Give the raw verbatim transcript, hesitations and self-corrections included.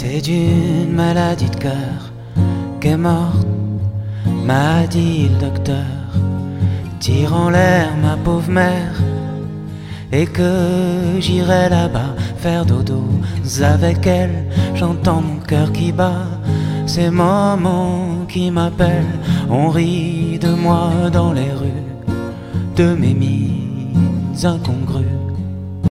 C'est d'une maladie de cœur qu'est morte, m'a dit le docteur. Tire en l'air ma pauvre mère, et que j'irai là-bas faire dodo avec elle. J'entends mon cœur qui bat, c'est maman qui m'appelle. On rit de moi dans les rues, de mes mines incongrues.